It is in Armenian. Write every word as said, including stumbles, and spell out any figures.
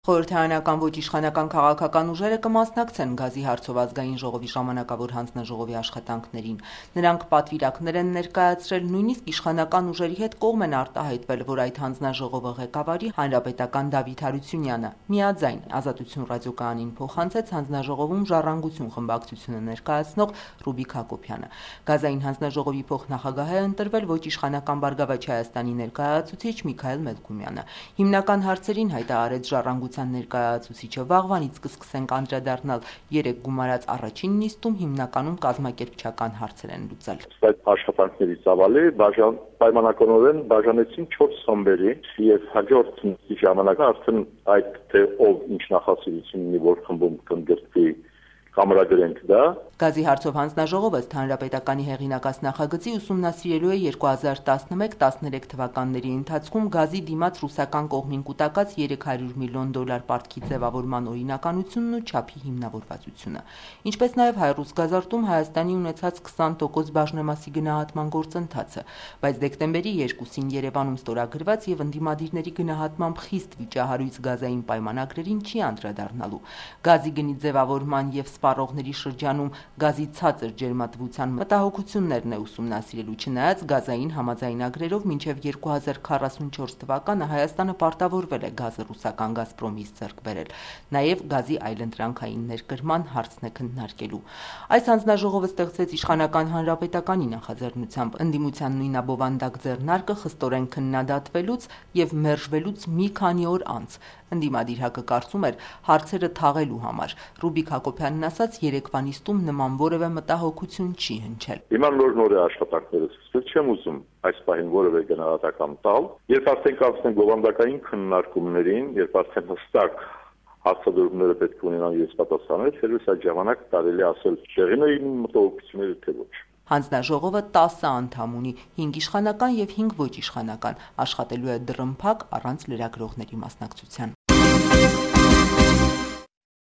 Խորհրդարանական ոչ իշխանական քաղաքական ուժերը կմասնակցեն գազի հարցով ազգային ժողովի ժամանակավոր հանձնաժողովի աշխատանքներին։ Նրանք պատվիրակներ են ներկայացրել, նույնիսկ իշխանական ուժերի հետ կողմ են արտահայտվել, որ այդ հանձնաժողովը ղեկավարի հանրապետական Դավիթ Հարությունյանը։ Միաձայն Ազատություն ռադիոկայանին փոխանցեց հանձնաժողովում ժառանգություն խմբակցությունը ներկայացնող Ռուբիկ Հակոբյանը։ Գազային հանձնաժողովի փոխնախագահ է ընտրվել ոչ իշխանական Բարգավաճ Հայաստանի ներկայացուցիչ Միքայել Մելքումյանը։ Հիմնական հարցերին հայտարարեց ժառանգության ներկայացուցիչը։ Վաղվանից կսկսենք անդրադառնալ երեք գումարած առաջին նիստում հիմնականում կազմակերպչական հարցեր են լուծել։ Այդ աշխատանքների ծավալը բաժան պայմանականորեն բաժանեցին չորս խմբերի եւ հաջորդ նիստի ժամանակ արդեն այդ թե ով ինչ նախասիրություն ունի որ խմբում կընդգրկվի կամրագրենք դա։ Գազի հարցով հանձնաժողովը ըստ հանրապետականի հեղինակած նախագծի ուսումնասիրելու է երկու հազար տասնմեկ տասներեք թվականների ընթացքում գազի դիմաց ռուսական կողմին կուտակած երեք հարյուր միլիոն դոլար պարտքի ձևավորման օրինականությունն ու չափի հիմնավորվածությունը։ Ինչպես նաև Հայ-Ռուսգազարդում Հայաստանի ունեցած քսան տոկոս բաժնեմասի գնահատման գործընթացը, բայց դեկտեմբերի երկուսին Երևանում ստորագրված եւ ընդդիմադիրների գնահատմամբ խիստ վիճահարույց գազային պայմանագրերին չի անդրադառնալու։ Գազի գնի ձևավորման եւ սպառողների շրջանում գազի ցածր ջերմատվության մտահոգություններն է ուսումնասիրելու, չնայած գազային համաձայնագրերով մինչև երկու հազար քառասունչորս թվականը Հայաստանը պարտավորվել է գազը ռուսական Գազպրոմից ձեռք բերել։ Նաև գազի այլընտրանքային ներկրման հարցն է քննարկելու։ Այս հանձնաժողովը ստեղծվեց իշխանական հանրապետականի նախաձեռնությամբ։ Ընդդիմության նույնաբովանդակ ձեռնարկը խստորեն քննադատվելուց եւ մերժվելուց մի քանի օր անց ընդդիմադիր հակը կարծում էր հարցերը թաղելու համար։ Ռուբիկ Հակոբյանն ասաց, երեկվա նիստում նման որևէ մտահոգություն չի հնչել։ Հիմա նոր-նոր է աշխատանքները սկսվել, չեմ ուզում այս պահին որևէ գնահատական տալ։ Երբ արդեն կացնենք բովանդակային քննարկումներին, երբ արդեն հստակ հարցադրումները պետք է ունենան ես պատասխանել, թերևս այդ ժամանակ կարելի ասել տեղին էին մտահոգությունները թե ոչ։ Հանձնաժողովը տասը անդամ ունի, հինգ իշխանական եւ հինգ ոչ իշխանական, աշխատելու է դռնփակ առանց լրագրողների մասնակցության։